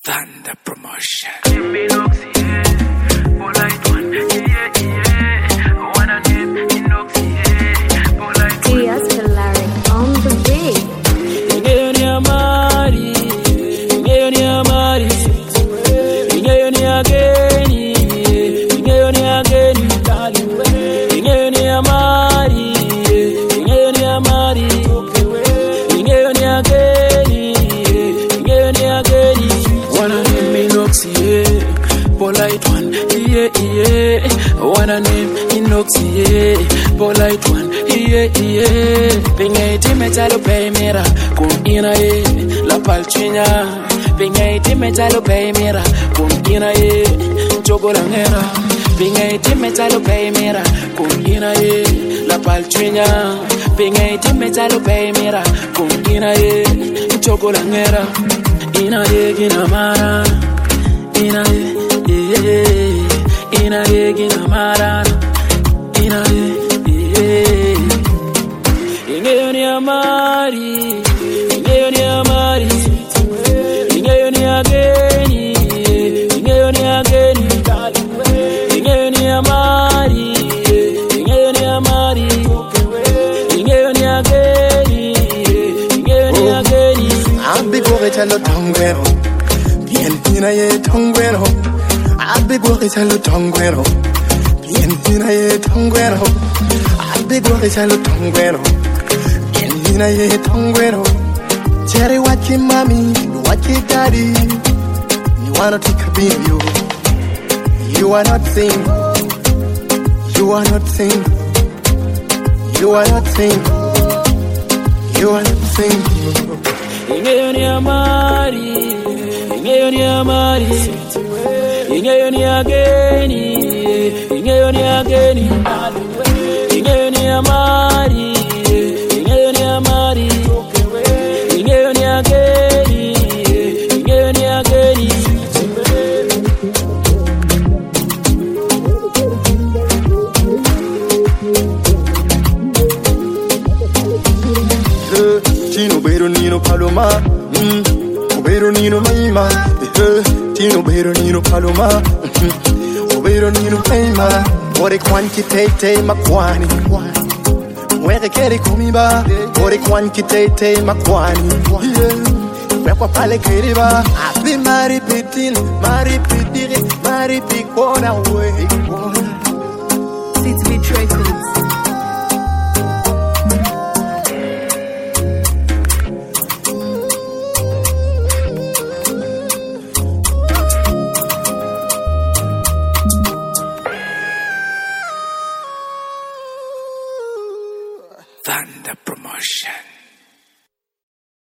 Thunder Promotion. Diaz Hilaric on the beat. Polite one, yeah. Wanna name Inoxy, yeah. Polite one, yeah. Pingaiti metalo pay mira, kum ina la palchinya. Pingaiti metalo pay mira, kum ina chocolangera. Pingaiti metalo pay mira, kum ina la palchinya. Pingaiti metalo pay mira, kum ina chocolangera. Ina ginamara, ina gina marana, ingeyoni amari, ingeyoni ageni, ingeyoni ageni, ingeyoni amari, ingeyoni ageni. Abbi gore chalo tongwero, bien hina ye tongwero. Abbi gore chalo tongwero, bien hina ye tongwero. Abbi gore chalo tongwero, bien hina ye tongwero. Cherry what your mommy, what your daddy. You wanna take a video. You are not single. You are not single. You are not single. You are not single. Ingeyoni amari, ingeyoni ageni, ingeyoni ageni, ingeyoni amari, ingeyoni ageni, ingeyoni ageni. Tino Bero Nino Paloma, Obero Nino Maima, Tino Bero Nino Paloma, Obero Nino Maima, Ore Quantitete Makwani, Where Keri Kumiba, Ore Quantitete Makwani, Wekwa Pale Keriba, Abi Mari Pitin, Mari Pitiri, Mari Picona Way, City Beat Records. Thunder Promotion.